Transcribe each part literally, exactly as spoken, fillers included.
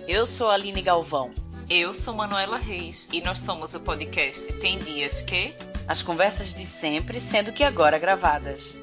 Eu sou a Aline Galvão. Eu sou Manuela Reis e nós somos o podcast Tem Dias Que... As conversas de sempre, sendo que agora gravadas.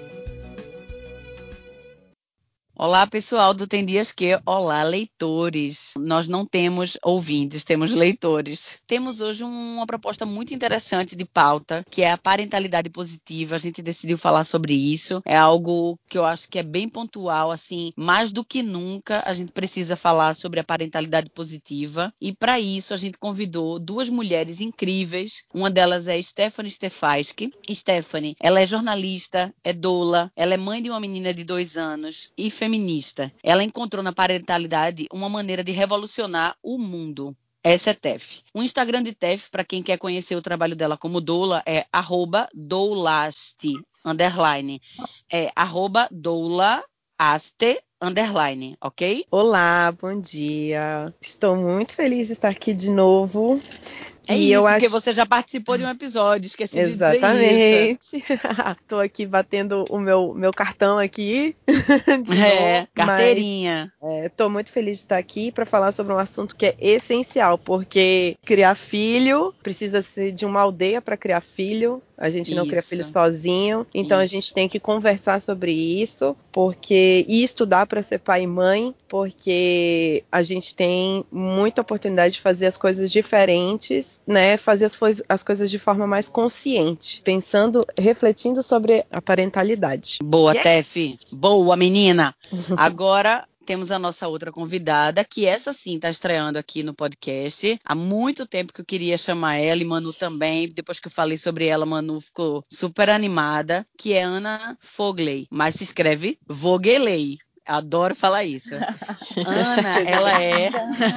Olá, pessoal do Tem Dias Que. Olá, leitores. Nós não temos ouvintes, temos leitores. Temos hoje uma proposta muito interessante de pauta, que é a parentalidade positiva. A gente decidiu falar sobre isso. É algo que eu acho que é bem pontual, assim, mais do que nunca a gente precisa falar sobre a parentalidade positiva. E para isso a gente convidou duas mulheres incríveis. Uma delas é Stephanie Stefaski. Stephanie, ela é jornalista, é doula, ela é mãe de uma menina de dois anos e feminista. Ela encontrou na parentalidade uma maneira de revolucionar o mundo. Essa é Tef. O Instagram de Tef, para quem quer conhecer o trabalho dela como doula, é arroba doulaste, underline. É arroba doulaaste, underline, ok? Olá, bom dia. Estou muito feliz de estar aqui de novo. É e isso, eu porque acho... você já participou de um episódio, esqueci Exatamente. de dizer isso. Estou aqui batendo o meu, meu cartão aqui de É, novo, carteirinha. Estou muito feliz de estar aqui para falar sobre um assunto que é essencial, porque criar filho precisa ser de uma aldeia para criar filho. A gente não cria filho Isso. sozinho, então Isso. a gente tem que conversar sobre isso, porque e estudar para ser pai e mãe, porque a gente tem muita oportunidade de fazer as coisas diferentes, né? Fazer as, as coisas de forma mais consciente, pensando, refletindo sobre a parentalidade. Boa, Yeah. Tef. Boa, menina. Agora temos a nossa outra convidada, que essa sim está estreando aqui no podcast. Há muito tempo que eu queria chamar ela, e Manu também. Depois que eu falei sobre ela, Manu ficou super animada, que é Ana Fogley, mas se escreve Vogeley. Adoro falar isso. Ana, ela é...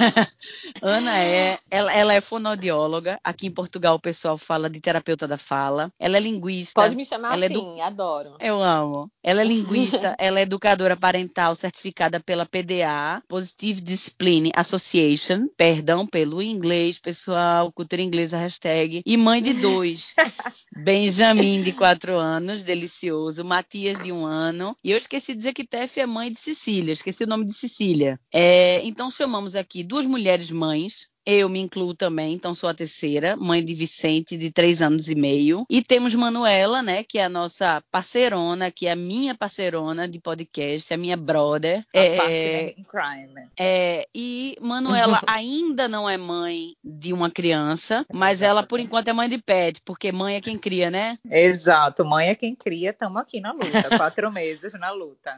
Ana é... Ela, ela é fonoaudióloga. Aqui em Portugal o pessoal fala de terapeuta da fala. Ela é linguista. Pode me chamar ela assim, é do... adoro. Eu amo. Ela é linguista, ela é educadora parental certificada pela P D A, Positive Discipline Association, perdão pelo inglês, pessoal, cultura inglesa, hashtag, e mãe de dois. Benjamin, de quatro anos, delicioso, Matias, de um ano, e eu esqueci de dizer que Tef é mãe de Cecília, esqueci o nome de Cecília. É, então chamamos aqui duas mulheres mães, eu me incluo também, então sou a terceira, mãe de Vicente, de três anos e meio. E temos Manuela, né, que é a nossa parceirona, que é a minha parceirona de podcast, a minha brother. A é, partner in crime. É, e Manuela ainda não é mãe de uma criança, mas ela, por enquanto, é mãe de pet, porque mãe é quem cria, né? Exato, mãe é quem cria, estamos aqui na luta, quatro meses na luta.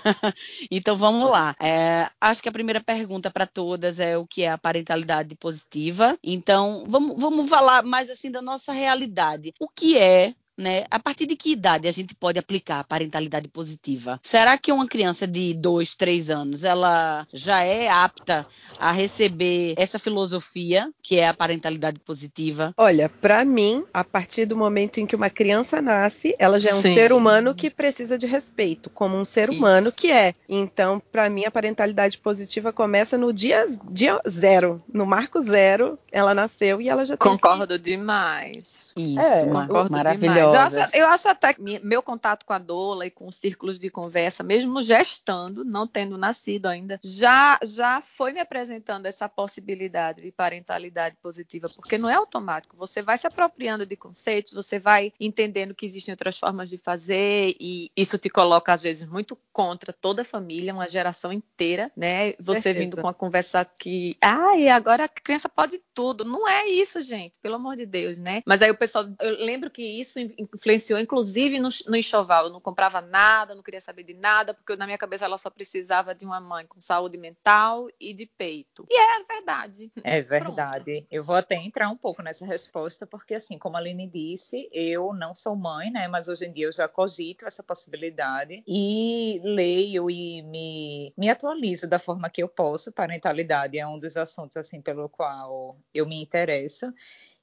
Então vamos lá. É, acho que a primeira pergunta para todas é o que é a parentalidade positiva. Então vamos, vamos falar mais assim da nossa realidade. O que é, né? A partir de que idade a gente pode aplicar a parentalidade positiva? Será que uma criança de dois, três anos, ela já é apta a receber essa filosofia, que é a parentalidade positiva? Olha, para mim, a partir do momento em que uma criança nasce, ela já é um Sim. ser humano que precisa de respeito, como um ser humano que é. Então, para mim, a parentalidade positiva começa no dia, dia zero, no marco zero, ela nasceu e ela já tem Concordo que... demais. Isso, É, ma- Concordo maravilhosas. demais. Eu acho, eu acho até que meu contato com a doula e com os círculos de conversa, mesmo gestando, não tendo nascido ainda, já, já foi me apresentando essa possibilidade de parentalidade positiva, porque não é automático. Você vai se apropriando de conceitos, você vai entendendo que existem outras formas de fazer e isso te coloca, às vezes, muito contra toda a família, uma geração inteira, né? Você Certeza. vindo com uma conversa que, ah, e agora a criança pode tudo. Não é isso, gente, pelo amor de Deus, né? Mas aí o pessoal, eu lembro que isso influenciou, inclusive, no, no enxoval. Eu não comprava nada, não queria saber de nada, porque na minha cabeça ela só precisava de uma mãe com saúde mental e de peito. E é verdade. É verdade. Pronto. Eu vou até entrar um pouco nessa resposta, porque assim, como a Aline disse, eu não sou mãe, né? Mas hoje em dia eu já cogito essa possibilidade e leio e me, me atualizo da forma que eu posso. Parentalidade é um dos assuntos, assim, pelo qual eu me interesso.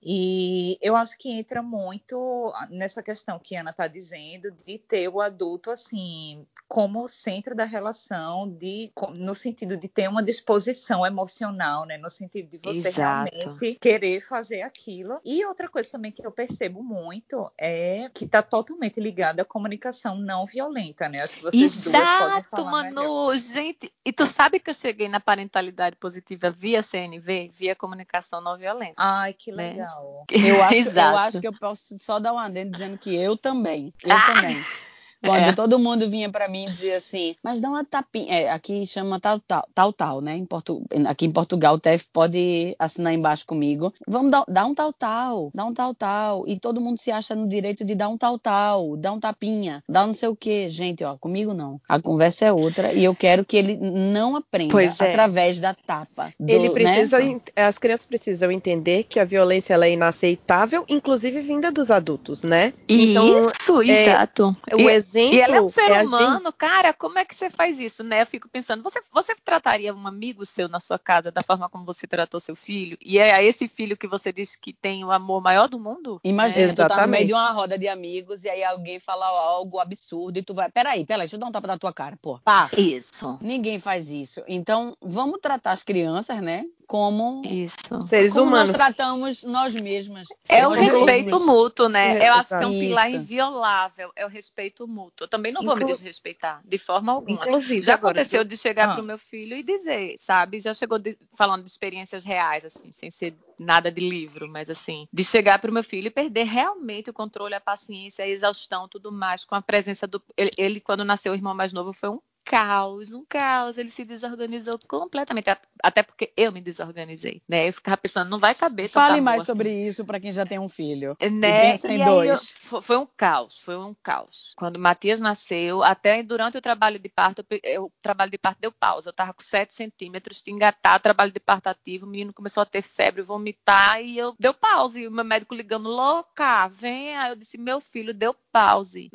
E eu acho que entra muito nessa questão que a Ana está dizendo, de ter o adulto, assim, como centro da relação, de, no sentido de ter uma disposição emocional, né? No sentido de você Exato. realmente querer fazer aquilo. E outra coisa também que eu percebo muito é que está totalmente ligada à comunicação não violenta, né? Acho que vocês duas podem Exato, falar Manu, melhor. gente. E tu sabe que eu cheguei na parentalidade positiva via C N V, via comunicação não violenta, Ai, que né? legal. Eu acho, eu acho Exato. que eu posso só dar um adendo dizendo que eu também. Eu Ah! também. Quando É. todo mundo vinha para mim dizer assim, mas dá uma tapinha. É, aqui chama tal, tal, tal, tal, né? Em Portu... Aqui em Portugal, o T F pode assinar embaixo comigo. Vamos dar, dar um tal, tal, dar um tal, tal. E todo mundo se acha no direito de dar um tal, tal, dar um tapinha, dar não sei o quê. Gente, ó, comigo não. A conversa é outra e eu quero que ele não aprenda Pois é. através da tapa. Do, Ele precisa, né? as crianças precisam entender que a violência ela é inaceitável, inclusive vinda dos adultos, né? Então, Isso, é, exato. o E, exemplo e ela é um ser é a humano, gente. cara, como é que você faz isso, né? Eu fico pensando, você, você trataria um amigo seu na sua casa da forma como você tratou seu filho? E é a esse filho que você disse que tem o amor maior do mundo? Imagina, Né? tu tá no meio de Exatamente. uma roda de amigos e aí alguém fala algo absurdo e tu vai, peraí, peraí, deixa eu dar um tapa na tua cara, pô. Pá, Isso, ninguém faz isso. Então, vamos tratar as crianças, né, como, isso. Seres como nós humanos. tratamos nós mesmas. É o Nós Como. respeito mesmos. mútuo, né? Eu acho que é um Exato. pilar Isso. inviolável, é o respeito mútuo. Eu também não vou me Inclu- desrespeitar, de forma alguma. Inclusive, Já agora. aconteceu Du... de chegar para Ah. o meu filho e dizer, sabe? Já chegou de, falando de experiências reais, assim, sem ser nada de livro, mas assim, de chegar para o meu filho e perder realmente o controle, a paciência, a exaustão, tudo mais, com a presença do. Ele, ele quando nasceu, o irmão mais novo, foi um caos, um caos, ele se desorganizou completamente, até porque eu me desorganizei, né? Eu ficava pensando, não vai caber tanta Fale amor mais assim, sobre isso para quem já tem um filho e né? pensa em E aí eu, dois. foi um caos, foi um caos. Quando o Matias nasceu, até durante o trabalho de parto, eu, o trabalho de parto deu pausa. Eu estava com sete centímetros, tinha engatar, trabalho de parto ativo, o menino começou a ter febre, vomitar, e eu deu pause. E o meu médico ligando, louca, venha. Eu disse, meu filho deu pause.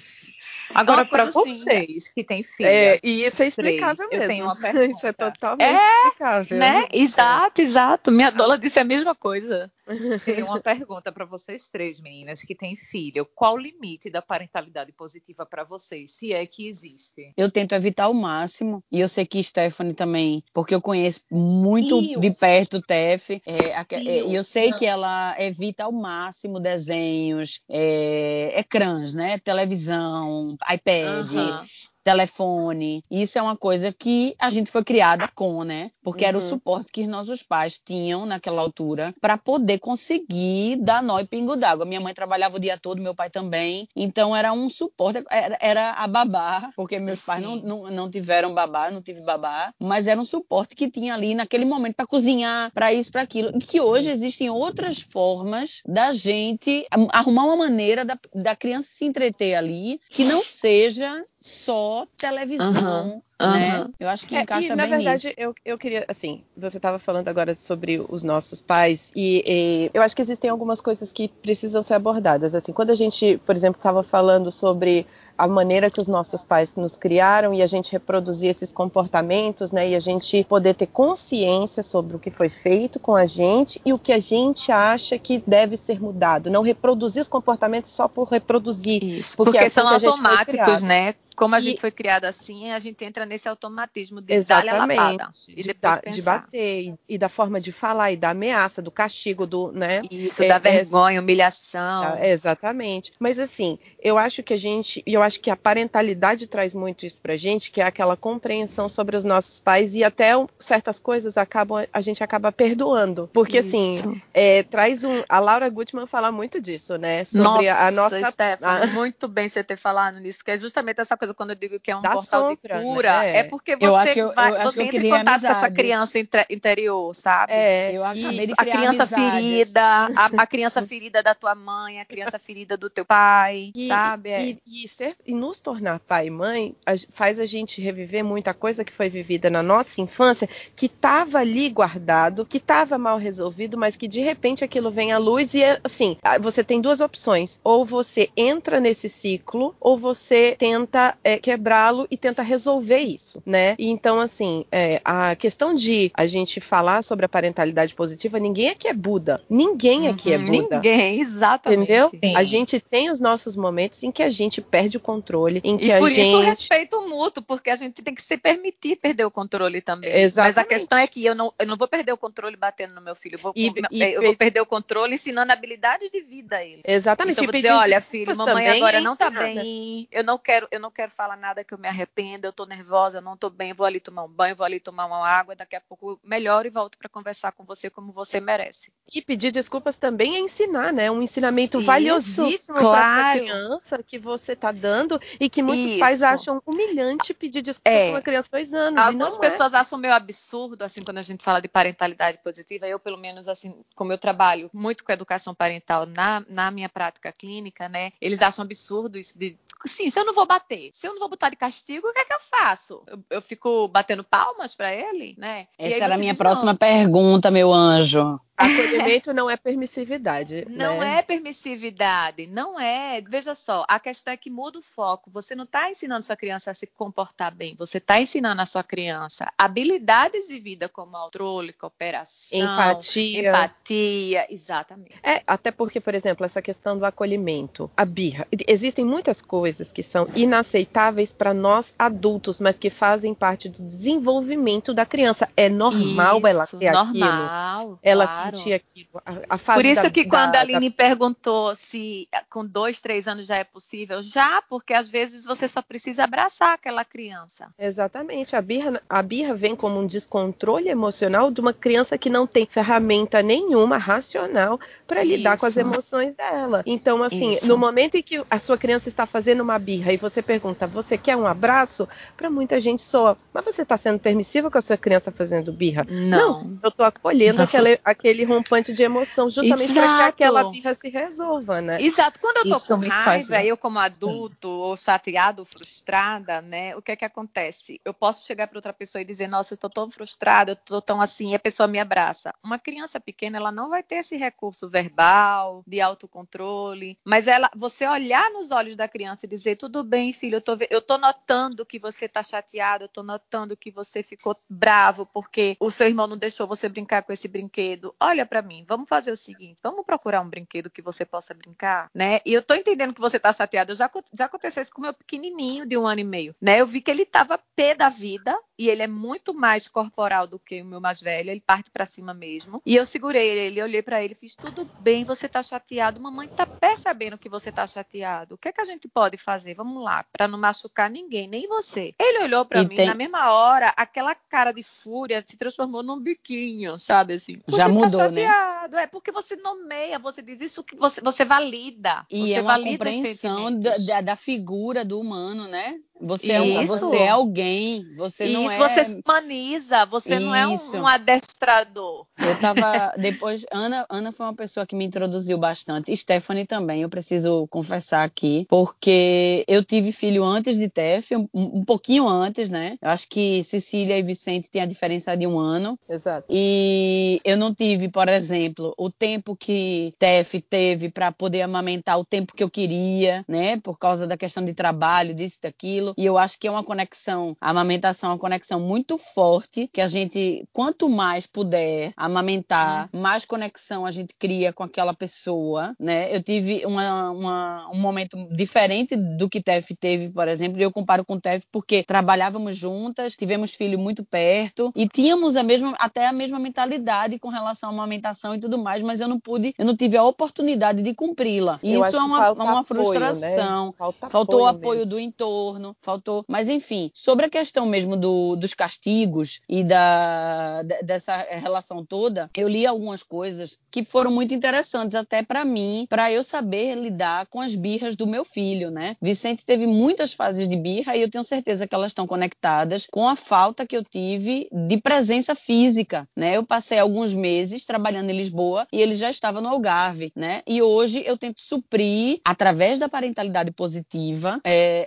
É uma Agora, para coisa assim. vocês que têm É, filha, e isso é três, explicável eu tenho mesmo. uma Isso é pergunta. totalmente É, explicável. né? É. Exato, exato. Minha doula disse a mesma coisa. Tenho uma pergunta para vocês três, meninas, que têm filho. Qual o limite da parentalidade positiva para vocês, se é que existe? Eu tento evitar ao máximo, e eu sei que Stephanie também, porque eu conheço muito E de perto o T F, é, a- E é, e eu, eu sei que ela evita ao máximo desenhos, é, ecrãs, né? Televisão, iPad, Aham. telefone. Isso é uma coisa que a gente foi criada com, né? Porque era o Uhum. suporte que nossos pais tinham naquela altura para poder conseguir dar nó e pingo d'água. Minha mãe trabalhava o dia todo, meu pai também. Então era um suporte, era, era a babá, porque meus pais não, Sim. não, não tiveram babá, não tive babá, mas era um suporte que tinha ali naquele momento para cozinhar, para isso, para aquilo. E que hoje existem outras formas da gente arrumar uma maneira da, da criança se entreter ali que não seja só televisão, Aham. né? Aham. Eu acho que É, e encaixa na bem verdade nisso. eu, eu queria, assim, você estava falando agora sobre os nossos pais e, e eu acho que existem algumas coisas que precisam ser abordadas. Assim, quando a gente, por exemplo, estava falando sobre a maneira que os nossos pais nos criaram e a gente reproduzir esses comportamentos, né, e a gente poder ter consciência sobre o que foi feito com a gente e o que a gente acha que deve ser mudado, não reproduzir os comportamentos só por reproduzir, Isso, porque é porque assim são que a gente foi automáticos, criado. né? Como a gente E foi criada assim, a gente entra nesse automatismo de dar-lhe a exatamente, lapada e de, depois dar, de pensar. bater e, e da forma de falar e da ameaça, do castigo, do, né? Isso, da É, é, vergonha, tá, humilhação. é, exatamente. Mas assim, eu acho que a gente, e eu acho que a parentalidade traz muito isso pra gente, que é aquela compreensão sobre os nossos pais e até certas coisas acabam, a gente acaba perdoando, porque assim, Isso. é, traz um, a Laura Gutman fala muito disso, né? Sobre a, a Nossa, nossa Stephanie, a, muito bem você ter falado nisso, que é justamente essa coisa quando eu digo que é um da portal de sombra, cura, é né? porque Eu acho você que eu, vai, eu acho que você eu entra em criei contato com essa amizades. criança inter- interior, sabe? É, Eu acabei Isso, de a criar criança amizades. ferida, a, a criança ferida da tua mãe, a criança ferida do teu pai, E, sabe? É. e, e ser né? E nos tornar pai e mãe a, faz a gente reviver muita coisa que foi vivida na nossa infância, que estava ali guardado, que estava mal resolvido, mas que de repente aquilo vem à luz e, assim, você tem duas opções. Ou você entra nesse ciclo, ou você tenta é, quebrá-lo e tenta resolver isso, né? E então, assim, é, a questão de a gente falar sobre a parentalidade positiva, ninguém aqui é Buda. Ninguém aqui é Uhum, Buda. ninguém, exatamente. Entendeu? Sim. A gente tem os nossos momentos em que a gente perde o controle, em que E a por gente... isso o respeito mútuo, porque a gente tem que se permitir perder o controle também. Exatamente. Mas a questão é que eu não, eu não vou perder o controle batendo no meu filho, eu vou, E- e- eu vou perder o controle ensinando habilidades de vida a ele. Exatamente. Então E eu vou dizer, pedir olha, desculpas filho, mamãe também agora é não tá ensinar, né? bem, eu não quero, eu não quero falar nada que eu me arrependa, eu tô nervosa, eu não tô bem, eu vou ali tomar um banho, vou ali tomar uma água, daqui a pouco eu melhoro e volto para conversar com você como você merece. E pedir desculpas também é ensinar, né? Um ensinamento Isso, valiosíssimo para sua claro. criança que você está dando e que muitos pais Isso. acham humilhante pedir desculpa É. para uma criança de dois anos. Algumas e não é. pessoas acham meio absurdo, assim, quando a gente fala de parentalidade positiva. Eu, pelo menos, assim, como eu trabalho muito com educação parental na, na minha prática clínica, né? Eles acham absurdo isso de, sim, se eu não vou bater, se eu não vou botar de castigo, o que é que eu faço? Eu, eu fico batendo palmas para ele, né? Essa era a minha diz, próxima não. pergunta, meu anjo. Acolhimento não é permissividade, Não né? é permissividade, não é. Veja só, a questão é que muda o foco. Você não está ensinando sua criança a se comportar bem, você está ensinando a sua criança habilidades de vida como controle, cooperação, Empatia. empatia, exatamente. É, até porque, por exemplo, essa questão do acolhimento, a birra. Existem muitas coisas que são inaceitáveis para nós adultos, mas que fazem parte do desenvolvimento da criança. É normal Isso, ela ter aquilo, normal, ela claro. sentir aquilo. A, a fase Por isso da, que quando da, a Aline da... perguntou se com dois, três anos já é possível, já, porque às vezes você só precisa abraçar aquela criança. Exatamente. A birra, a birra vem como um descontrole emocional de uma criança que não tem ferramenta nenhuma racional para lidar com as Isso. emoções dela. Então, assim, Isso. no momento em que a sua criança está fazendo uma birra e você pergunta, você quer um abraço? Para muita gente soa, mas você está sendo permissiva com a sua criança fazendo birra? Não. Não, eu estou acolhendo aquele, aquele rompante de emoção, justamente para que aquela birra se resolva, né? Exato. Quando eu tô Isso com me raiva, faz- eu como adulto, ou chateado, ou frustrada, né? O que é que acontece? Eu posso chegar para outra pessoa e dizer, nossa, eu tô tão frustrada, eu tô tão assim, e a pessoa me abraça. Uma criança pequena, ela não vai ter esse recurso verbal, de autocontrole, mas ela, você olhar nos olhos da criança e dizer, tudo bem, filho, eu tô, eu tô notando que você tá chateado, eu tô notando que você ficou bravo porque o seu irmão não deixou você brincar com esse brinquedo. Olha para mim, vamos fazer o seguinte, vamos procurar um brinquedo que você possa brincar, né? E eu tô entendendo que você tá chateado. Já, já aconteceu isso com o meu pequenininho de um ano e meio, né? Eu vi que ele tava pé da vida e ele é muito mais corporal do que o meu mais velho. Ele parte para cima mesmo. E eu segurei ele, olhei para ele, fiz tudo bem. Você tá chateado? Mamãe tá percebendo que você tá chateado. O que é que a gente pode fazer? Vamos lá, para não machucar ninguém, nem você. Ele olhou para mim tem... na mesma hora, aquela cara de fúria se transformou num biquinho, sabe assim? Você Já mudou, tá chateado, né? É porque você nomeia, você diz isso que você, você valida. E você é uma valida compreensão da, da, da figura do humano, né? Você é, um, você é alguém, você Isso, não é... você se humaniza, você Isso. não é um, um adestrador. Eu tava, depois, Ana, Ana foi uma pessoa que me introduziu bastante, Stephanie também, eu preciso confessar aqui, porque eu tive filho antes de Tef, um, um pouquinho antes, né? Eu acho que Cecília e Vicente têm a diferença de um ano. Exato. E eu não tive, por exemplo, o tempo que Tef teve para poder amamentar, o tempo que eu queria, né? Por causa da questão de trabalho, disso, daquilo. E eu acho que é uma conexão, a amamentação é uma conexão muito forte, que a gente, quanto mais puder amamentar, hum. mais conexão a gente cria com aquela pessoa, né? Eu tive uma, uma, um momento diferente do que Tef teve, por exemplo, e eu comparo com Tef porque trabalhávamos juntas, tivemos filho muito perto e tínhamos a mesma, até a mesma mentalidade com relação à amamentação e tudo mais, mas eu não pude, eu não tive a oportunidade de cumpri-la. E isso é uma, uma frustração. Né? Falta Faltou apoio o apoio mesmo. do entorno, faltou. Mas, enfim, sobre a questão mesmo do, dos castigos e da, dessa relação toda, eu li algumas coisas que foram muito interessantes até para mim, para eu saber lidar com as birras do meu filho, né? Vicente teve muitas fases de birra e eu tenho certeza que elas estão conectadas com a falta que eu tive de presença física, né? Eu passei alguns meses trabalhando em Lisboa e ele já estava no Algarve, né? E hoje eu tento suprir, através da parentalidade positiva, é,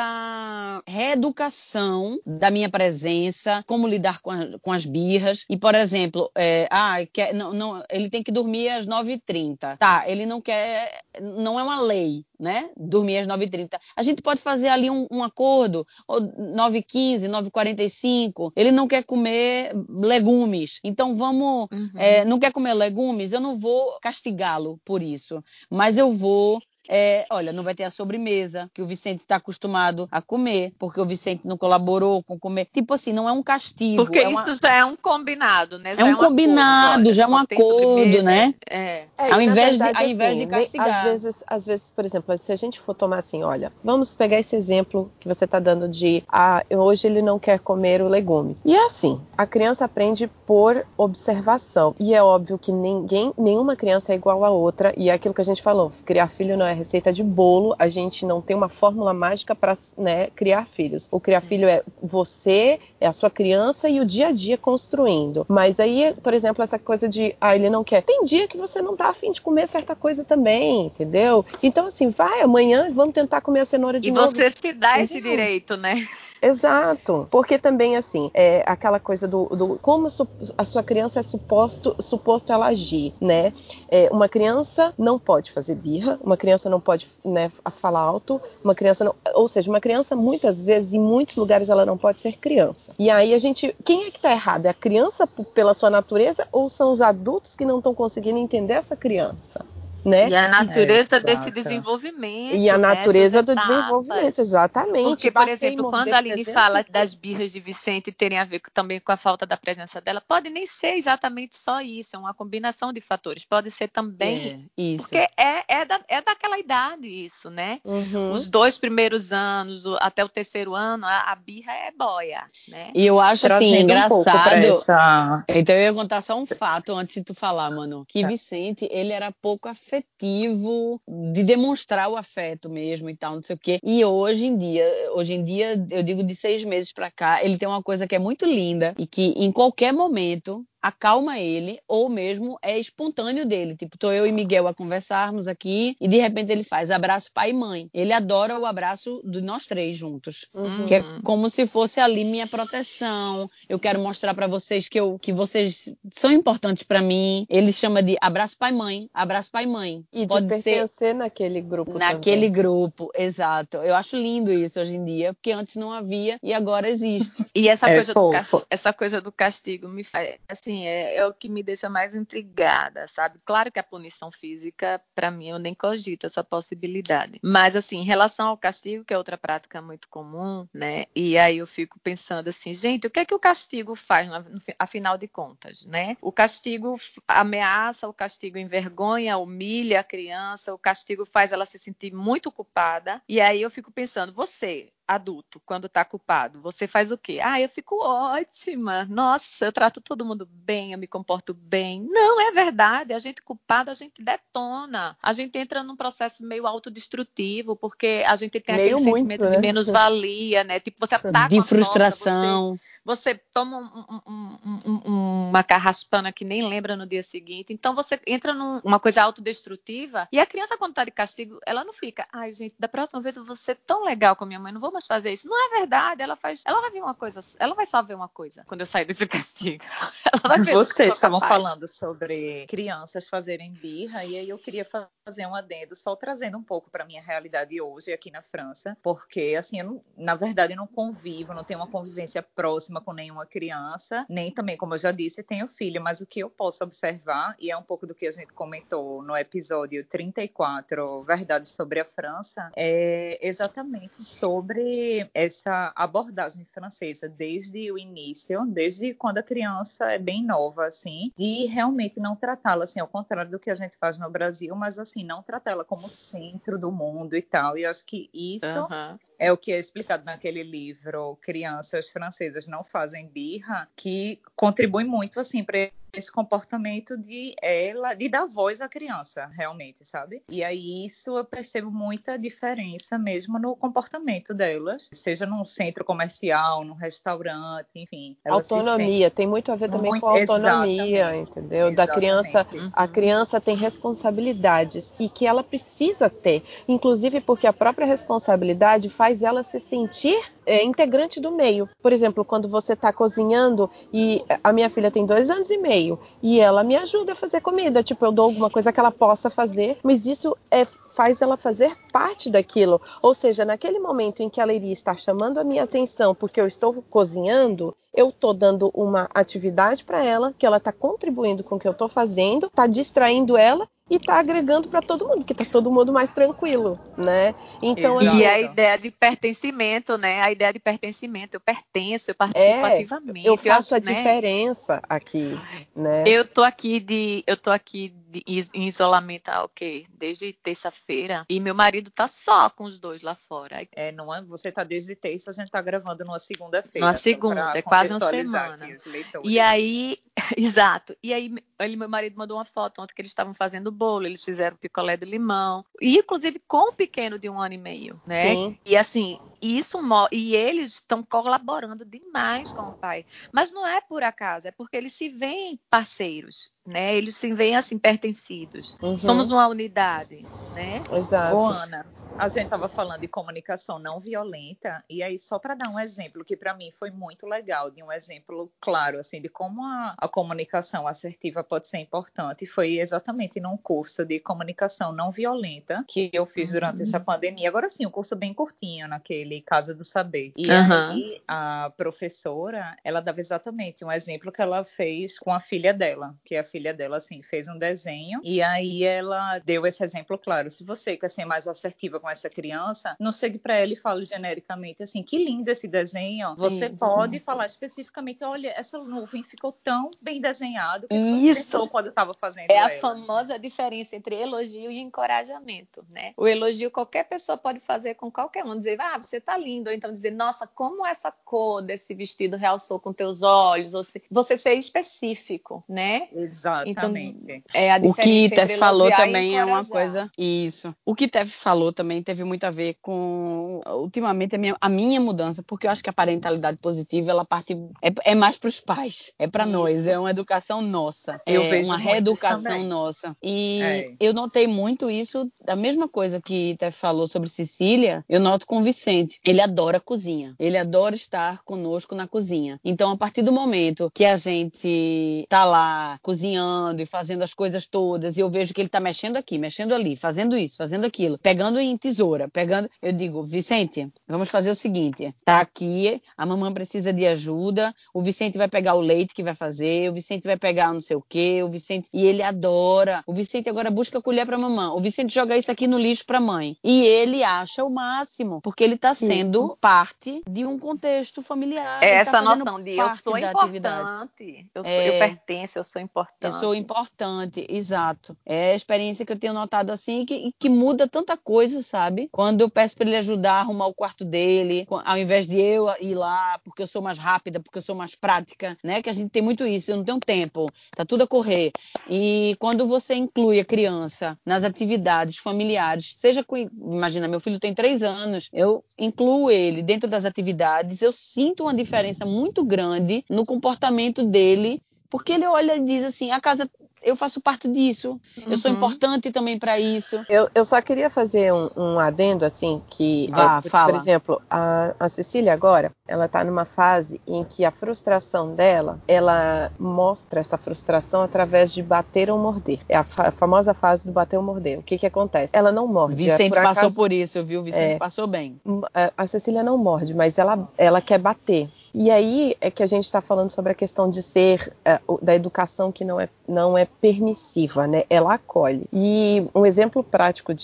essa reeducação da minha presença, como lidar com, a, com as birras. E, por exemplo, é, ah, quer, não, não, ele tem que dormir às nove e trinta. Tá, ele não quer, não é uma lei, né? Dormir às nove e trinta. A gente pode fazer ali um, um acordo, nove e quinze, nove e quarenta e cinco. Ele não quer comer legumes, então vamos, Uhum. é, não quer comer legumes, eu não vou castigá-lo por isso, mas eu vou É, olha, não vai ter a sobremesa que o Vicente está acostumado a comer, porque o Vicente não colaborou com comer. Tipo assim, não é um castigo. Porque é isso uma... já é um combinado, né? É Já um é um acordo. combinado, Olha, já é um só tem acordo, sobremesa. né? É. É, Ao e na invés de, verdade, ao invés de assim, nem- às castigar. vezes, às vezes, por exemplo, se a gente for tomar assim, olha, vamos pegar esse exemplo que você está dando de, ah, hoje ele não quer comer o legumes. E é assim, a criança aprende por observação. E é óbvio que ninguém, nenhuma criança é igual a outra. E é aquilo que a gente falou, criar filho não é receita de bolo, a gente não tem uma fórmula mágica para, né, criar filhos. O criar filho é você, é a sua criança e o dia a dia construindo. Mas aí, por exemplo, essa coisa de, ah, ele não quer. Tem dia que você não tá afim de comer certa coisa também, entendeu? Então, assim, vai, amanhã vamos tentar comer a cenoura de E novo. você se dá Entendeu? esse direito, né? Exato, porque também assim, é aquela coisa do, do como a sua criança é suposto, suposto ela agir, né? É, uma criança não pode fazer birra, uma criança não pode, né, falar alto, uma criança não, ou seja, uma criança muitas vezes, em muitos lugares ela não pode ser criança. E aí a gente, quem é que tá errado? É a criança pela sua natureza ou são os adultos que não estão conseguindo entender essa criança? Né? E a natureza É, desse exato. desenvolvimento, E a né? Essas natureza do desenvolvimento, etapas. exatamente. Porque, por Bater e exemplo, quando morder a Aline trezentas fala das vezes. birras de Vicente terem a ver também com a falta da presença dela, pode nem ser exatamente só isso, é uma combinação de fatores. Pode ser também, É, isso. porque é, é, da, é daquela idade isso, né? Uhum. Os dois primeiros anos, até o terceiro ano, a, a birra é boia, né? E eu acho assim, Trazendo um pouco para engraçado. essa. Então eu ia contar só um fato antes de tu falar, mano. Que Vicente, ele era pouco afetivo, de demonstrar o afeto mesmo e tal, não sei o quê. E hoje em dia, hoje em dia, eu digo de seis meses pra cá, ele tem uma coisa que é muito linda e que em qualquer momento acalma ele, ou mesmo é espontâneo dele. Tipo, tô eu e Miguel a conversarmos aqui e de repente ele faz abraço pai e mãe. Ele adora o abraço de nós três juntos. Uhum. Que é como se fosse ali minha proteção. Eu quero mostrar pra vocês que, eu, que vocês são importantes pra mim. Ele chama de abraço pai e mãe, abraço pai e mãe. E de Pode ser pertencer naquele grupo naquele também. grupo, exato. Eu acho lindo isso hoje em dia, porque antes não havia e agora existe. E essa É coisa do fofo. castigo, essa coisa do castigo me faz, assim, é, é o que me deixa mais intrigada, sabe? Claro que a punição física, para mim, eu nem cogito essa possibilidade. Mas assim, em relação ao castigo, que é outra prática muito comum, né? E aí eu fico pensando assim, gente, o que é que o castigo faz, afinal de contas, né? O castigo ameaça, o castigo envergonha, humilha a criança, o castigo faz ela se sentir muito culpada. E aí eu fico pensando, você, adulto, quando tá culpado, você faz o quê? Ah, eu fico ótima. Nossa, eu trato todo mundo bem, eu me comporto bem. Não, é verdade. A gente culpada, a gente detona. A gente entra num processo meio autodestrutivo, porque a gente tem Meio aquele muito, sentimento né? de menos-valia, né? Tipo, você tá De com a sobra, você frustração. você toma um, um, um, um, uma carraspana que nem lembra no dia seguinte. Então você entra numa coisa autodestrutiva. E a criança, quando está de castigo, ela não fica, ai, gente, da próxima vez eu vou ser tão legal com a minha mãe, não vou mais fazer isso. Não é verdade. Ela faz, ela vai ver uma coisa, ela vai só ver uma coisa quando eu sair desse castigo. Ela vai ver Vocês estavam capaz. falando sobre crianças fazerem birra, e aí eu queria fazer um adendo, só trazendo um pouco para a minha realidade hoje aqui na França, porque, assim, eu não, na verdade, eu não convivo, não tenho uma convivência próxima com nenhuma criança, nem também, como eu já disse, tenho filho, mas o que eu posso observar, e é um pouco do que a gente comentou no episódio trinta e quatro, Verdades sobre a França, é exatamente sobre essa abordagem francesa, desde o início, desde quando a criança é bem nova, assim, de realmente não tratá-la, assim, ao contrário do que a gente faz no Brasil, mas, assim, assim, não tratar ela como o centro do mundo e tal. E eu acho que isso Uhum. é o que é explicado naquele livro Crianças Francesas Não Fazem Birra, que contribui muito, assim, para esse comportamento de ela, de dar voz à criança, realmente, sabe? E aí isso eu percebo muita diferença mesmo no comportamento delas, seja num centro comercial, num restaurante, enfim. Elas se sentem Autonomia, tem muito a ver também com muito... a autonomia, Exatamente, entendeu? Da criança, exatamente. a criança tem responsabilidades e que ela precisa ter, inclusive porque a própria responsabilidade faz ela se sentir é, integrante do meio. Por exemplo, quando você está cozinhando e a minha filha tem dois anos e meio e ela me ajuda a fazer comida, tipo, eu dou alguma coisa que ela possa fazer, mas isso é, faz ela fazer parte daquilo. Ou seja, naquele momento em que ela iria estar chamando a minha atenção porque eu estou cozinhando, eu estou dando uma atividade para ela, que ela está contribuindo com o que eu estou fazendo, está distraindo ela e está agregando para todo mundo, que está todo mundo mais tranquilo, né? Então, E assim, a ideia de pertencimento, né? A ideia de pertencimento, eu pertenço, eu participo é, ativamente. eu faço eu, a né? diferença aqui, né? Eu tô aqui de, eu tô aqui de, em isolamento há o quê? Desde terça-feira. E meu marido tá só com os dois lá fora. É, numa, você está desde terça, a gente está gravando numa Numa segunda-feira, só para segunda, é quase uma contextualizar semana. aqui os E leitores. aí, exato. E aí, ele, meu marido mandou uma foto ontem que eles estavam fazendo bolo, eles fizeram picolé de limão. E, inclusive, com o pequeno de um ano e meio, né? Sim. E assim, isso e eles estão colaborando demais com o pai. Mas não é por acaso, é porque eles se veem parceiros, né? Eles se veem assim pertencidos. Uhum. Somos uma unidade, né? Exato. Ô, Ana, a gente estava falando de comunicação não violenta, e aí só para dar um exemplo que para mim foi muito legal, de um exemplo claro, assim, de como a, a comunicação assertiva pode ser importante, foi exatamente num curso de comunicação não violenta que eu fiz durante uhum. essa pandemia. Agora sim, um curso bem curtinho, naquele Casa do Saber. E uhum. aí a professora, ela dava exatamente um exemplo que ela fez com a filha dela, que a filha dela, assim, fez um desenho, e aí ela deu esse exemplo claro. Se você quer ser mais assertiva com essa criança, não chegue para ela e fale genericamente assim, que lindo esse desenho. Você Isso. pode falar especificamente, olha, essa nuvem ficou tão bem desenhado. O que você pensou quando estava fazendo é ela? a famosa diferença entre elogio e encorajamento, né? O elogio qualquer pessoa pode fazer com qualquer um, dizer, ah, você tá lindo, ou então dizer, nossa, como essa cor desse vestido realçou com teus olhos, ou se... você ser específico, né? Exatamente. Então, é a O que diferença Tef entre falou elogiar e também é uma encorajar. coisa. Isso. O que Tef falou também teve muito a ver com, ultimamente, a minha, a minha mudança, porque eu acho que a parentalidade positiva, ela parte. É, é mais para os pais, é para nós, é uma educação nossa. Eu é vejo uma muito reeducação também. nossa. E É. eu notei muito isso, da mesma coisa que Tef falou sobre Cecília, eu noto com o Vicente. Ele adora a cozinha. Ele adora estar conosco na cozinha. Então, a partir do momento que a gente tá lá cozinhando e fazendo as coisas todas, e eu vejo que ele tá mexendo aqui, mexendo ali, fazendo isso, fazendo aquilo, pegando em tesoura, pegando... Eu digo, Vicente, vamos fazer o seguinte, tá aqui, a mamãe precisa de ajuda, o Vicente vai pegar o leite que vai fazer, o Vicente vai pegar não sei o quê, o Vicente... E ele adora. O Vicente agora busca a colher pra mamãe. O Vicente joga isso aqui no lixo pra mãe. E ele acha o máximo, porque ele tá sendo isso. parte de um contexto familiar. É ele essa tá fazendo noção de eu parte sou da atividade. importante, eu, sou, É... eu pertenço, eu sou importante. Eu sou importante, exato. É a experiência que eu tenho notado assim, que, que muda tanta coisa, sabe? Quando eu peço para ele ajudar a arrumar o quarto dele, ao invés de eu ir lá, porque eu sou mais rápida, porque eu sou mais prática, né? Que a gente tem muito isso, eu não tenho tempo, tá tudo a correr. E quando você inclui a criança nas atividades familiares, seja com... Imagina, meu filho tem três anos, eu incluo ele dentro das atividades, eu sinto uma diferença muito grande no comportamento dele, porque ele olha e diz assim, a casa, eu faço parte disso, uhum. eu sou importante também para isso. Eu, eu só queria fazer um, um adendo, assim, que, Vá, é, por, fala. por exemplo, a, a Cecília agora, ela tá numa fase em que a frustração dela, ela mostra essa frustração através de bater ou morder. É a, fa- a famosa fase do bater ou morder. O que que acontece? Ela não morde. Vicente é, por passou acaso, por isso, viu? Vicente é, passou bem. A Cecília não morde, mas ela, ela quer bater. E aí é que a gente está falando sobre a questão de ser, uh, da educação que não é, não é permissiva, né? Ela acolhe. E um exemplo prático disso é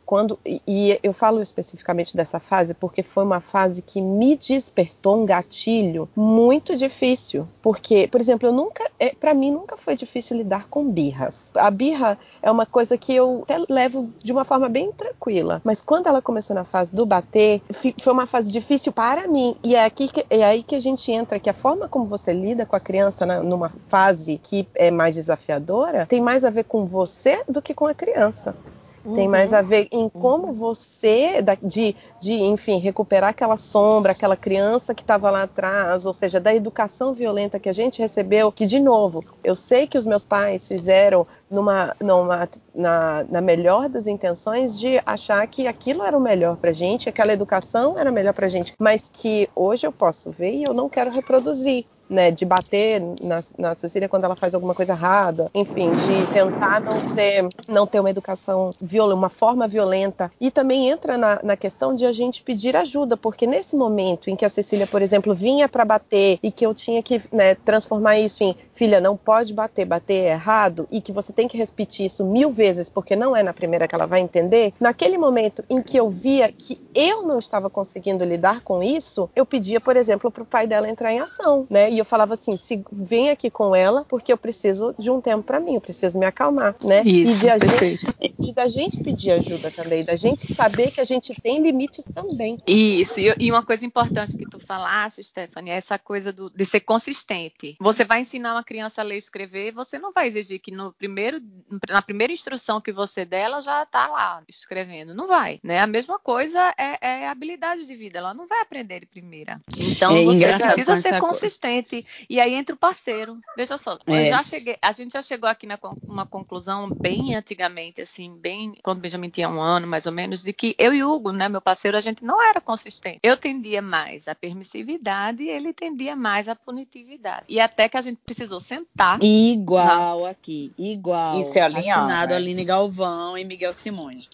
quando, e, e eu falo especificamente dessa fase porque foi uma fase que me despertou um gatilho muito difícil, porque, por exemplo, eu nunca, é, para mim nunca foi difícil lidar com birras. A birra é uma coisa que eu até levo de uma forma bem tranquila, mas quando ela começou na fase do bater, foi uma fase difícil para mim, e é, aqui que, é aí que a gente entra, que a forma como você lida com a criança na, numa fase que é mais desafiadora, tem mais a ver com você do que com a criança. Tem mais a ver em como você, de, de, enfim, recuperar aquela sombra, aquela criança que estava lá atrás, ou seja, da educação violenta que a gente recebeu, que, de novo, eu sei que os meus pais fizeram numa, numa, na, na melhor das intenções de achar que aquilo era o melhor pra gente, aquela educação era melhor pra gente, mas que hoje eu posso ver e eu não quero reproduzir. Né, de bater na, na Cecília quando ela faz alguma coisa errada, enfim, de tentar não ser, não ter uma educação violenta, uma forma violenta, e também entra na, na questão de a gente pedir ajuda, porque nesse momento em que a Cecília, por exemplo, vinha para bater e que eu tinha que, né, transformar isso em, filha, não pode bater, bater é errado, e que você tem que repetir isso mil vezes, porque não é na primeira que ela vai entender, naquele momento em que eu via que eu não estava conseguindo lidar com isso, eu pedia, por exemplo, para o pai dela entrar em ação, né? E eu falava assim, se, vem aqui com ela, porque eu preciso de um tempo para mim, eu preciso me acalmar, né? Isso, e, de a perfeito. gente, e da gente pedir ajuda também, da gente saber que a gente tem limites também. Isso, e, e uma coisa importante que tu falasse, Stephanie, é essa coisa do, de ser consistente. Você vai ensinar uma criança a ler e escrever, você não vai exigir que no primeiro, na primeira instrução que você der, ela já está lá escrevendo. Não vai, né? A mesma coisa é, é habilidade de vida, ela não vai aprender de primeira. Então, É você engraçado precisa com ser essa consistente. E aí entra o parceiro. Veja só, eu É. já cheguei, a gente já chegou aqui na uma conclusão bem antigamente, assim, bem quando o Benjamin tinha um ano, mais ou menos, de que eu e o Hugo, né, meu parceiro, a gente não era consistente. Eu tendia mais à permissividade e ele tendia mais à punitividade. E até que a gente precisou sentar. Igual na... aqui, igual. Isso é alinhar, assinado né? Aline Galvão e Miguel Simões.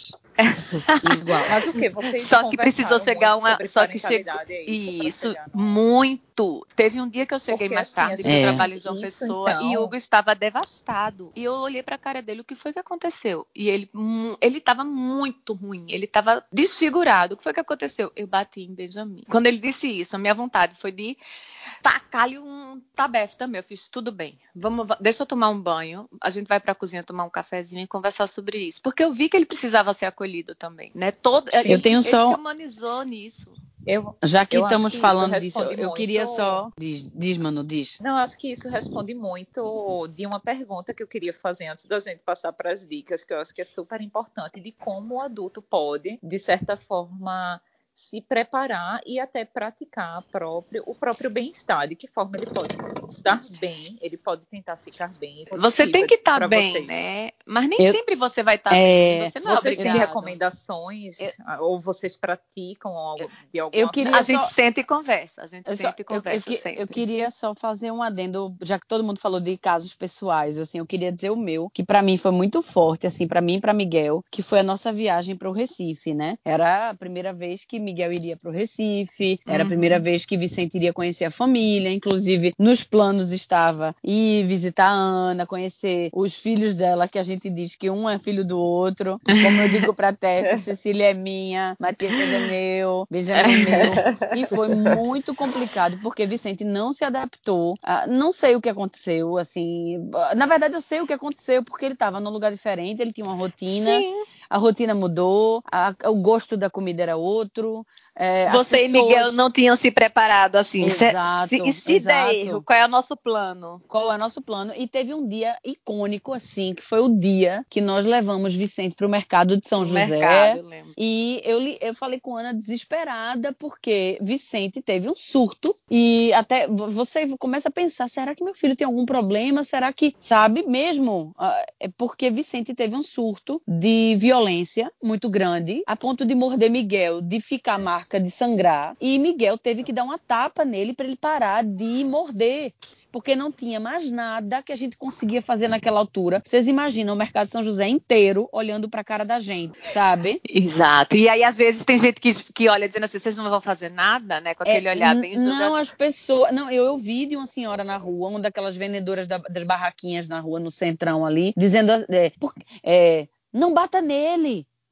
Igual. Mas o que? Vocês só que precisou chegar uma, só que chegou é isso, isso no... muito. Teve um dia que eu cheguei Porque, mais assim, tarde, que é. eu trabalho em João isso, Pessoa, então... e Hugo estava devastado. E eu olhei para a cara dele, o que foi que aconteceu? E ele ele estava muito ruim, ele estava desfigurado. O que foi que aconteceu? Eu bati em Benjamin. Quando ele disse isso, a minha vontade foi de tacar-lhe um tabefe também. Eu fiz, tudo bem, vamos, deixa eu tomar um banho, a gente vai para a cozinha tomar um cafezinho e conversar sobre isso. Porque eu vi que ele precisava ser acolhido também, né? Todo, ele, eu tenho ele só... se humanizou nisso. Eu, Já que eu estamos que falando disso, eu, eu muito... queria só... Diz, diz, Manu, diz. Não, acho que isso responde muito de uma pergunta que eu queria fazer antes da gente passar para as dicas, que eu acho que é super importante, de como o adulto pode, de certa forma, se preparar e até praticar próprio, o próprio bem-estar. De que forma ele pode estar bem, ele pode tentar ficar bem. Você tem que estar bem, vocês. né? Mas nem eu, sempre você vai estar é, bem. Você não é vocês obrigado. têm recomendações eu, ou vocês praticam algo de alguma eu queria forma? A só, gente senta e conversa. A gente eu senta só, e conversa eu, eu, sempre. eu queria só fazer um adendo, já que todo mundo falou de casos pessoais, assim, eu queria dizer o meu, que para mim foi muito forte, assim, para mim e para Miguel, que foi a nossa viagem para o Recife, né? Era a primeira vez que Miguel iria para o Recife, era Uhum. a primeira vez que Vicente iria conhecer a família, inclusive nos planos estava ir visitar a Ana, conhecer os filhos dela, que a gente diz que um é filho do outro, como eu digo para Tef, Cecília é minha, Matias é meu, Benjamin é meu, e foi muito complicado, porque Vicente não se adaptou, ah, não sei o que aconteceu, assim, na verdade eu sei o que aconteceu, porque ele estava num lugar diferente, ele tinha uma rotina, Sim. a rotina mudou, a, o gosto da comida era outro. É, Você pessoas... e Miguel não tinham se preparado assim. Exato, se, e se exato. der erro, qual é o nosso plano? Qual é o nosso plano? E teve um dia icônico, assim, que foi o dia que nós levamos Vicente para o mercado de São Pro José. mercado, eu lembro. E eu, eu falei com a Ana desesperada, porque Vicente teve um surto. E até você começa a pensar, será que meu filho tem algum problema? Será que, sabe, mesmo? É porque Vicente teve um surto de violência muito grande, a ponto de morder Miguel, de ficar marca de sangrar. E Miguel teve que dar uma tapa nele para ele parar de morder, porque não tinha mais nada que a gente conseguia fazer naquela altura. Vocês imaginam o mercado de São José inteiro olhando para a cara da gente, sabe? Exato. E aí, às vezes, tem gente que, que olha dizendo assim, vocês não vão fazer nada, né? Com aquele É, olhar bem não, julgador. as pessoas... Não, eu ouvi de uma senhora na rua, uma daquelas vendedoras da, das barraquinhas na rua, no centrão ali, dizendo... É, por, é, não bata nele.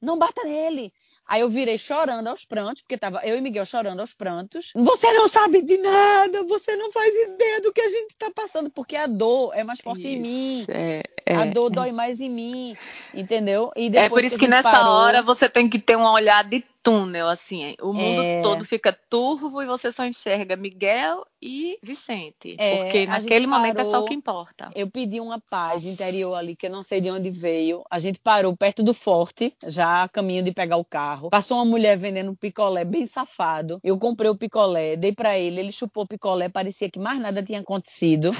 não bata nele. Aí eu virei chorando aos prantos, porque tava eu e Miguel chorando aos prantos. Você não sabe de nada, você não faz ideia do que a gente tá passando, porque a dor é mais forte em mim. É, A é, dor é. dói mais em mim, entendeu? E É por depois que isso a que gente nessa parou, hora você tem que ter um olhar de túnel, assim. O mundo é, todo fica turvo e você só enxerga Miguel e Vicente. é, Porque a gente naquele momento é só o que parou. importa. Eu pedi uma paz interior ali, que eu não sei de onde veio. A gente parou perto do forte, já a caminho de pegar o carro. Passou uma mulher vendendo um picolé bem safado. Eu comprei o picolé, dei pra ele, ele chupou o picolé, parecia que mais nada tinha acontecido.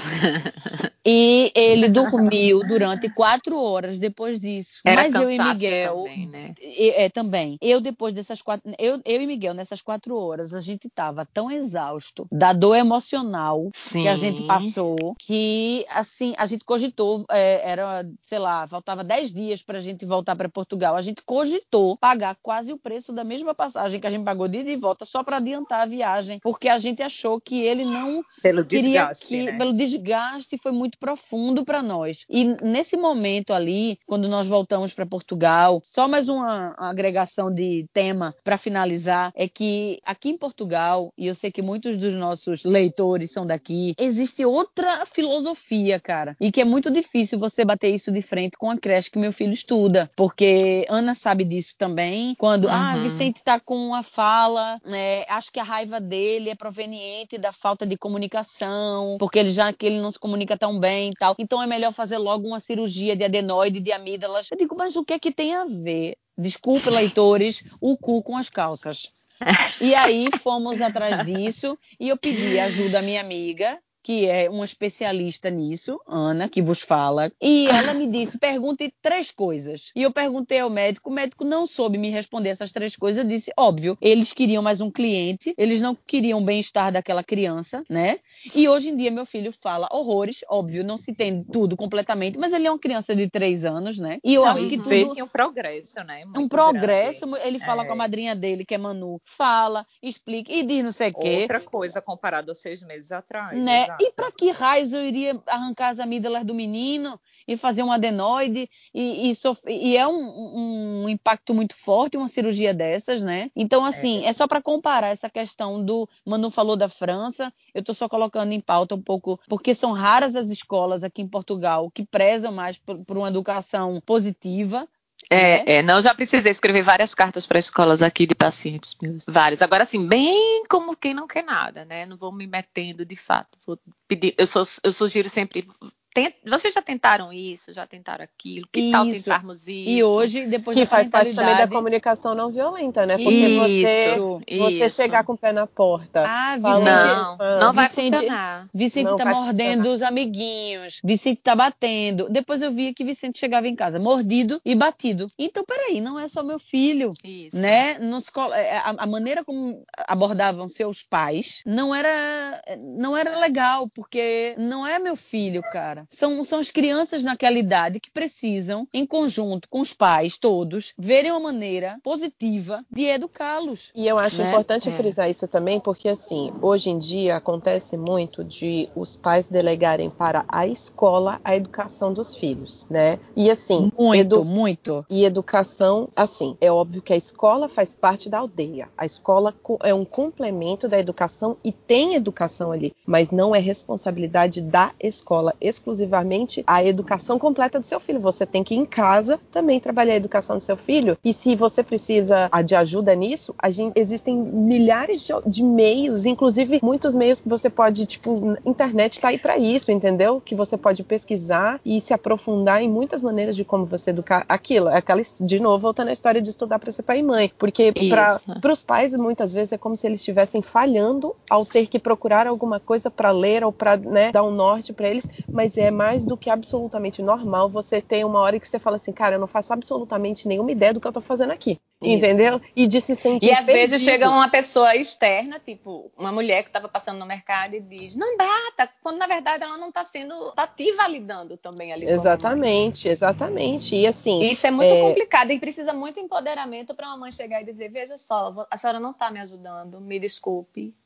E ele dormiu durante quatro horas depois disso. Era Mas eu e cansaço Miguel, também, né? e- é, também. Eu, depois dessas quatro. Eu, eu e Miguel, nessas quatro horas, a gente tava tão exausto da dor emocional que a gente Sim. passou, que, assim, a gente cogitou, é, era, sei lá, faltava dez dias pra gente voltar para Portugal. A gente cogitou pagar quase o preço da mesma passagem que a gente pagou de ida e volta só para adiantar a viagem, porque a gente achou que ele não Pelo queria desgaste, que, né? pelo desgaste, foi muito profundo para nós. E nesse momento ali, quando nós voltamos para Portugal, só mais uma agregação de tema para finalizar, é que aqui em Portugal, e eu sei que muitos dos nossos leitores são daqui, existe outra filosofia, cara, e que é muito difícil você bater isso de frente com a creche que meu filho estuda, porque Ana sabe disso também, quando, Uhum. ah, Vicente está com uma fala, é, acho que a raiva dele é proveniente da falta de comunicação, porque ele já que ele não se comunica tão bem e tal, então é melhor fazer logo uma cirurgia de adenoide, de amígdalas. Eu digo, mas o que é que tem a ver? Desculpe, leitores, o cu com as calças. E aí fomos atrás disso e eu pedi ajuda à minha amiga, que é uma especialista nisso, Ana, que vos fala, e ela me disse, pergunte três coisas. E eu perguntei ao médico, o médico não soube me responder essas três coisas, eu disse, óbvio, eles queriam mais um cliente, eles não queriam o bem-estar daquela criança, né? E hoje em dia meu filho fala horrores, óbvio, não se tem tudo completamente, mas ele é uma criança de três anos, né? E eu Não, acho e que Uhum. tudo... vê-se um progresso, né? Um Muito grande. progresso, ele fala com a É. madrinha dele, que é Manu, fala, explica e diz não sei o quê, Outra coisa comparado a seis meses atrás, né? E exato. para que raios eu iria arrancar as amígdalas do menino e fazer um adenoide? E, e, sof... e é um, um impacto muito forte uma cirurgia dessas, né? Então, assim, é, é só para comparar essa questão do... Manu falou da França, eu estou só colocando em pauta um pouco, porque são raras as escolas aqui em Portugal que prezam mais por, por uma educação positiva. Né? É, é, não, eu já precisei escrever várias cartas para escolas aqui de pacientes meus, várias. Agora, assim, bem como quem não quer nada, né? Não vou me metendo de fato. Vou pedir, eu, sou, eu sugiro sempre. Tent, vocês já tentaram isso, já tentaram aquilo? Que tal Isso. tentarmos isso? E hoje, depois Que da faz parte também da parentalidade... comunicação não violenta, né? Porque você, Isso, você isso. chegar com o pé na porta, Ah, falando, Vicente, Não, ah, não vai Vicente, funcionar. Vicente não tá vai mordendo funcionar. os amiguinhos, Vicente tá batendo. Depois eu via que Vicente chegava em casa mordido e batido. Então, peraí, não é só meu filho, Isso. né? Nos, a, a maneira como abordavam seus pais não era, não era legal, porque não é meu filho, cara. São, são as crianças naquela idade que precisam, em conjunto com os pais todos, verem uma maneira positiva de educá-los. E eu acho Né? importante É. frisar isso também, porque assim, hoje em dia acontece muito de os pais delegarem para a escola a educação dos filhos, né? E assim, Muito, edu... muito. E educação, assim, é óbvio que a escola faz parte da aldeia. A escola é um complemento da educação e tem educação ali, mas não é responsabilidade da escola, exclusivamente a educação completa do seu filho. Você tem que ir em casa também trabalhar a educação do seu filho. E se você precisa de ajuda nisso, a gente, existem milhares de, de meios, inclusive muitos meios que você pode, tipo, internet tá aí para isso, entendeu? Que você pode pesquisar e se aprofundar em muitas maneiras de como você educar aquilo. É aquela, de novo, voltando à história de estudar para ser pai e mãe. Porque para os pais, muitas vezes, é como se eles estivessem falhando ao ter que procurar alguma coisa para ler ou para, né, dar um norte para eles, mas é mais do que absolutamente normal você ter uma hora que você fala assim, cara, eu não faço absolutamente nenhuma ideia do que eu tô fazendo aqui. Isso. Entendeu? E de se sentir E às perdido. vezes chega uma pessoa externa, tipo uma mulher que estava passando no mercado e diz, não bata, quando na verdade ela não está sendo, está te validando também ali. Exatamente, exatamente. E assim, isso é muito é... complicado e precisa muito empoderamento para uma mãe chegar e dizer, veja só, a senhora não está me ajudando, me desculpe.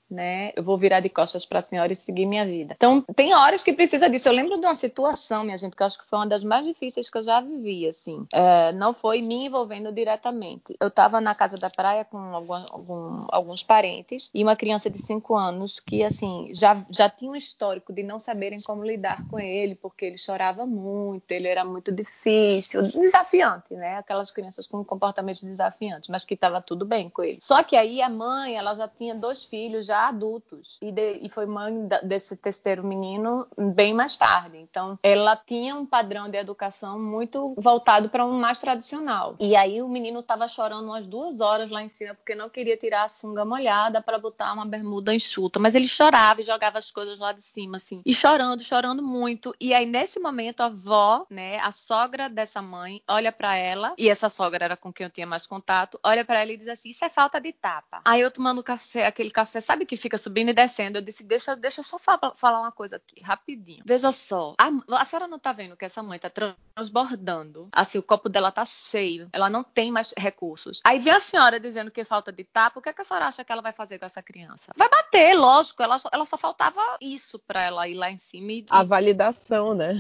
né? Eu vou virar de costas para a senhora e seguir minha vida. Então, tem horas que precisa disso. Eu lembro de uma situação, minha gente, que eu acho que foi uma das mais difíceis que eu já vivi, assim. É, não foi me envolvendo diretamente. Eu estava na casa da praia com algum, algum, alguns parentes e uma criança de cinco anos que, assim, já, já tinha um histórico de não saberem como lidar com ele, porque ele chorava muito, ele era muito difícil, desafiante, né? Aquelas crianças com comportamentos desafiantes, mas que estava tudo bem com ele. Só que aí a mãe, ela já tinha dois filhos já adultos e, de, e foi mãe da, desse terceiro menino bem mais tarde. Então, ela tinha um padrão de educação muito voltado para um mais tradicional. E aí o menino estava chorando umas duas horas lá em cima porque não queria tirar a sunga molhada para botar uma bermuda enxuta. Mas ele chorava e jogava as coisas lá de cima, assim. E chorando, chorando muito. E aí, nesse momento, a avó, né, a sogra dessa mãe, olha para ela, e essa sogra era com quem eu tinha mais contato, olha para ela e diz assim, isso é falta de tapa. Aí eu tomando café, aquele café, sabe que fica subindo e descendo? Eu disse, deixa, deixa eu só fa- falar uma coisa aqui, rapidinho. Veja só, a, a senhora não tá vendo que essa mãe tá transbordando? Assim, o copo dela tá cheio, ela não tem mais recursos. Aí vem a senhora dizendo que é falta de tapa, o que, é que a senhora acha que ela vai fazer com essa criança? Vai bater, lógico, ela só, ela só faltava isso pra ela ir lá em cima e... A validação, né?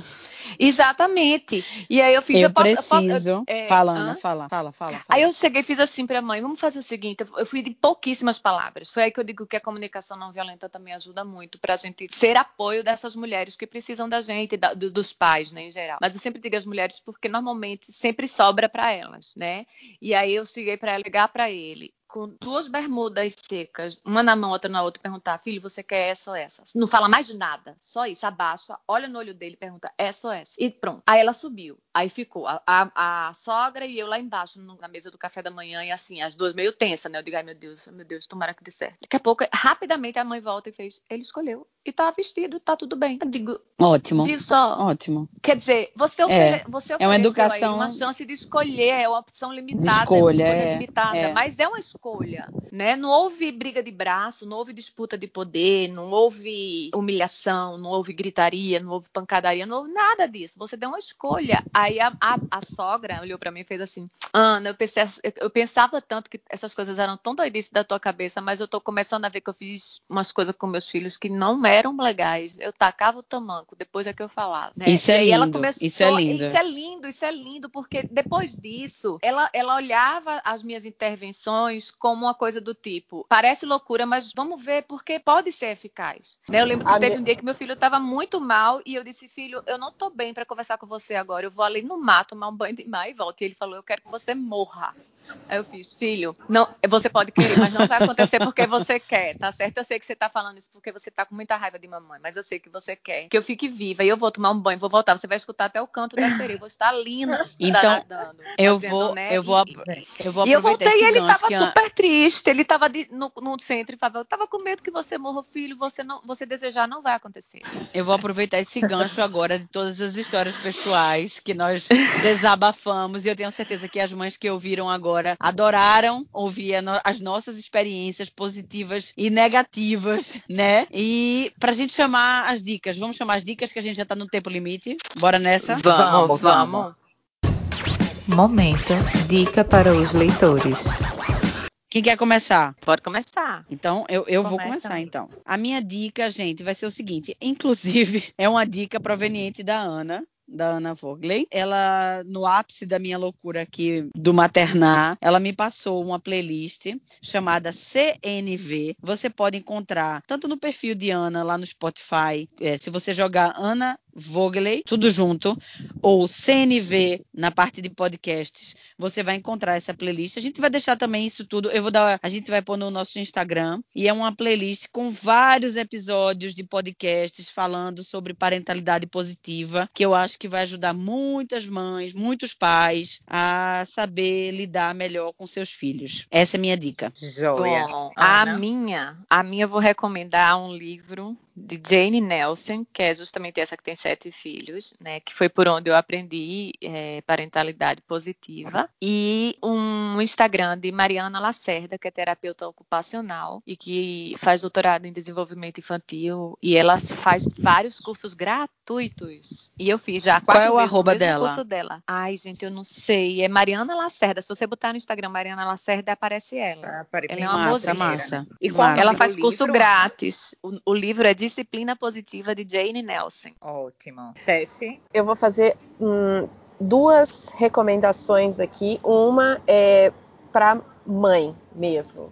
Exatamente. E aí eu fiz... Eu Eu posso, eu posso, eu, preciso. é, Fala, Ana, hã? fala, fala, fala, Aí fala. eu cheguei e fiz assim pra mãe, vamos fazer o seguinte, eu fui de pouquíssimas palavras. Foi aí que eu digo que a comunicação não violenta também ajuda muito pra gente ser apoio dessas mulheres que precisam da gente, da, do, dos pais, né, em geral. Mas eu sempre digo as mulheres porque normalmente sempre sobra pra elas, né? E aí eu cheguei pra ela, ligar pra ele, com duas bermudas secas, uma na mão, outra na outra, e perguntar, filho, você quer essa ou essa? Não fala mais de nada, só isso, abaixa, olha no olho dele e pergunta, essa ou essa? E pronto. Aí ela subiu, aí ficou a, a, a sogra e eu lá embaixo, no, na mesa do café da manhã, e assim, as duas meio tensas, né? Eu digo, ai meu Deus, meu Deus, tomara que dê certo. Daqui a pouco, rapidamente, a mãe volta e fez, ele escolheu, e tá vestido, tá tudo bem. Eu digo, Ótimo, digo só, ótimo. quer dizer, você, É, ofere você é uma ofereceu a ele uma educação chance de escolher, é uma opção de limitada, é uma escolha, escolha é, limitada, é. mas é uma escolha, né? Não houve briga de braço, não houve disputa de poder, não houve humilhação, não houve gritaria, não houve pancadaria, não houve nada disso. Você deu uma escolha. Aí a, a, a sogra olhou pra mim e fez assim, Ana, eu, pensei, eu pensava tanto que essas coisas eram tão doidices da tua cabeça, mas eu tô começando a ver que eu fiz umas coisas com meus filhos que não eram legais. Eu tacava o tamanco, depois é que eu falava, né? Isso E é aí ela lindo, começou, isso é lindo. isso é lindo, isso é lindo, porque depois disso, ela, ela olhava as minhas intervenções como uma coisa do tipo, parece loucura, mas vamos ver, porque pode ser eficaz. Né? Eu lembro que A teve me- um dia que meu filho estava muito mal e eu disse, filho, eu não tô bem para conversar com você agora, eu vou ali no mato tomar um banho de mar e volto. E ele falou, eu quero que você morra. Aí eu fiz, filho, não, você pode querer, mas não vai acontecer porque você quer, tá certo? Eu sei que você tá falando isso porque você tá com muita raiva de mamãe, mas eu sei que você quer que eu fique viva e eu vou tomar um banho, vou voltar, você vai escutar até o canto da sereia, eu vou estar linda Então, nadando, eu fazendo, vou, né? eu vou, E, eu vou e eu aproveitar voltei e esse ele gancho tava que a, super triste, ele tava de, no, no centro e falava, eu tava com medo que você morra, filho, você não, você desejar não vai acontecer. eu vou aproveitar esse gancho agora de todas as histórias pessoais que nós desabafamos e eu tenho certeza que as mães que ouviram agora adoraram ouvir no, as nossas experiências positivas e negativas, né? E pra gente chamar as dicas, vamos chamar as dicas que a gente já tá no tempo limite. Bora nessa? Vamos, vamos. Momento, dica para os leitores. Quem quer começar? Pode começar. Então, eu, eu vou Começa, começar, amiga. então. A minha dica, gente, vai ser o seguinte. Inclusive, é uma dica proveniente da Ana, da Ana Vogley. Ela, no ápice da minha loucura aqui do maternar, ela me passou uma playlist chamada C N V. Você pode encontrar tanto no perfil de Ana, lá no Spotify, é, se você jogar Ana Vogley, tudo junto, ou C N V na parte de podcasts, você vai encontrar essa playlist. A gente vai deixar também isso tudo, eu vou dar, a gente vai pôr no nosso Instagram, e é uma playlist com vários episódios de podcasts falando sobre parentalidade positiva, que eu acho que vai ajudar muitas mães, muitos pais a saber lidar melhor com seus filhos. Essa é a minha dica. Joia. Bom, a Ana? minha, a minha eu vou recomendar um livro de Jane Nelson, que é justamente essa que tem sete filhos, né? Que foi por onde eu aprendi é, parentalidade positiva. E um Instagram de Mariana Lacerda, que é terapeuta ocupacional e que faz doutorado em desenvolvimento infantil. E ela faz vários cursos gratuitos. E eu fiz já quatro Qual é o vezes arroba o mesmo dela? curso dela. Ai, gente, eu não sei. É Mariana Lacerda. Se você botar no Instagram Mariana Lacerda, aparece ela. Ah, pare- Ela é uma Massa, mocinha. massa. E qual o nome Ela do faz curso livro? grátis. O, o livro é Disciplina Positiva, de Jane Nelson. Ótimo. Tef? Eu vou fazer hum, duas recomendações aqui. Uma é para mãe mesmo,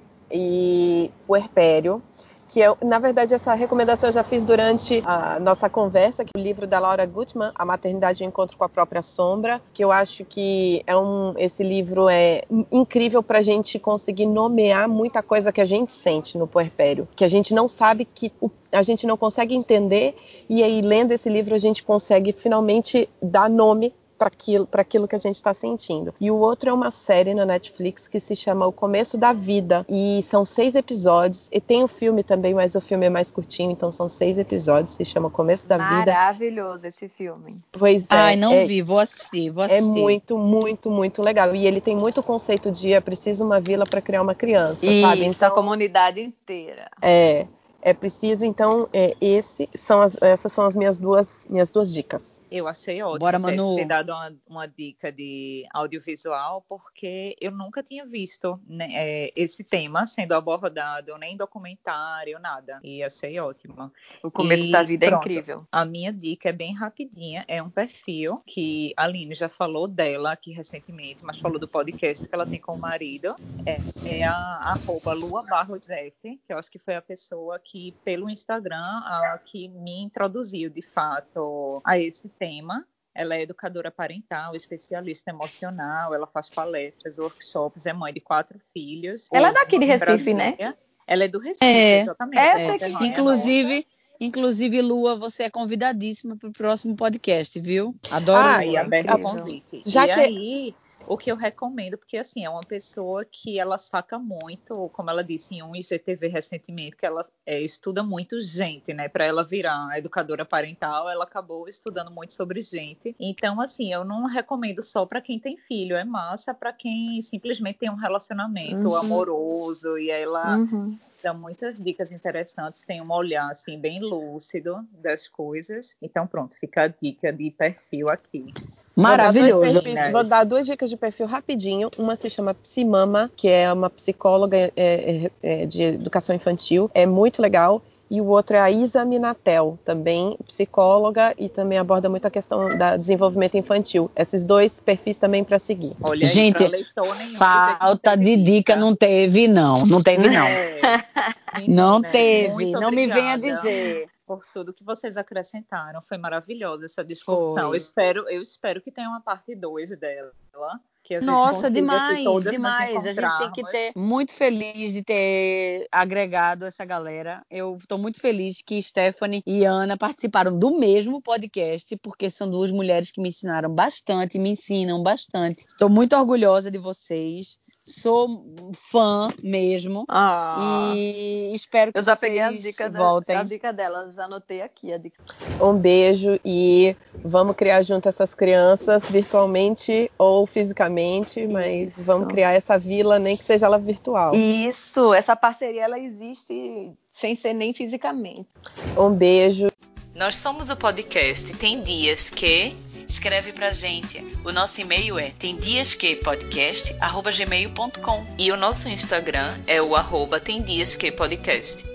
e puerpério, que eu, na verdade, essa recomendação eu já fiz durante a nossa conversa, que é o livro da Laura Gutman, A Maternidade e o Encontro com a Própria Sombra, que eu acho que é um, esse livro é incrível para a gente conseguir nomear muita coisa que a gente sente no puerpério, que a gente não sabe, que o, a gente não consegue entender, e aí lendo esse livro a gente consegue finalmente dar nome para aquilo, para aquilo que a gente está sentindo. E o outro é uma série na Netflix que se chama O Começo da Vida, e são seis episódios, e tem o filme também, mas o filme é mais curtinho, então são seis episódios, se chama O Começo da Vida. Maravilhoso esse filme. Pois é. Ai, não é, vi, vou assistir, vou É assistir. muito, muito, muito legal. E ele tem muito conceito de é preciso uma vila para criar uma criança, sabe? Isso, Então, a comunidade inteira. é, é preciso, então, é, esse são as, essas são as minhas duas, minhas duas dicas. Eu achei ótimo Bora, ter, Manu. ter dado uma, uma dica de audiovisual, porque eu nunca tinha visto, né, é, esse tema sendo abordado, nem em documentário, nada. E achei ótimo. O Começo E da Vida pronto, é incrível. A minha dica é bem rapidinha. É um perfil que a Aline já falou dela aqui recentemente, mas falou do podcast que ela tem com o marido. É, é a arroba Lua Barros F, que eu acho que foi a pessoa que, pelo Instagram, a, que me introduziu, de fato, a esse tema. Ela é educadora parental, especialista emocional, ela faz palestras, workshops, é mãe de quatro filhos. Ela é daqui de em Recife, Brasília. né? Ela é do Recife, É, exatamente. Essa É é que conterrânea inclusive, inclusive, Lua, você é convidadíssima para o próximo podcast, viu? Adoro Ah, aí, Lua. aberto o incrível. convite. Já e que- aí, o que eu recomendo, porque assim, é uma pessoa que ela saca muito, como ela disse em um I G T V recentemente, que ela é, estuda muito gente, né? Para ela virar educadora parental, ela acabou estudando muito sobre gente. Então, assim, eu não recomendo só para quem tem filho, é massa para quem simplesmente tem um relacionamento Uhum. amoroso, e ela Uhum. dá muitas dicas interessantes, tem um olhar assim bem lúcido das coisas. Então pronto, fica a dica de perfil aqui. Vou dar, dois Maravilhoso. perfis, vou dar duas dicas de perfil rapidinho. Uma se chama Psimama, que é uma psicóloga é, é, é, de educação infantil. É muito legal. E o outro é a Isa Minatel, também psicóloga, e também aborda muito a questão do desenvolvimento infantil. Esses dois perfis também para seguir. Olha aí, Gente, pra leitor nenhum, falta de dica não teve, não. Não teve, não. É. Não Meninas, teve. muito Não me venha obrigada dizer. por tudo que vocês acrescentaram. Foi maravilhosa essa discussão. Eu Foi. espero, eu espero que tenha uma parte dois dela, que a gente Nossa, consiga aqui demais, todas nos demais. A gente tem que encontrarmos. ter muito feliz de ter agregado essa galera. Eu estou muito feliz que Stephanie e Ana participaram do mesmo podcast, porque são duas mulheres que me ensinaram bastante, me ensinam bastante. Estou muito orgulhosa de vocês. Sou fã mesmo. Ah, E espero que eu já vocês peguei as dicas da, voltem. a dica dela, já anotei aqui a dica. Um beijo e vamos criar junto essas crianças, virtualmente ou fisicamente, mas Isso. vamos criar essa vila, nem que seja ela virtual. Isso, essa parceria ela existe sem ser nem fisicamente. Um beijo. Nós somos o podcast Tem Dias Que... Escreve pra gente. O nosso e-mail é temdiasquepodcast arroba gmail ponto com E o nosso Instagram é o arroba temdiasquepodcast.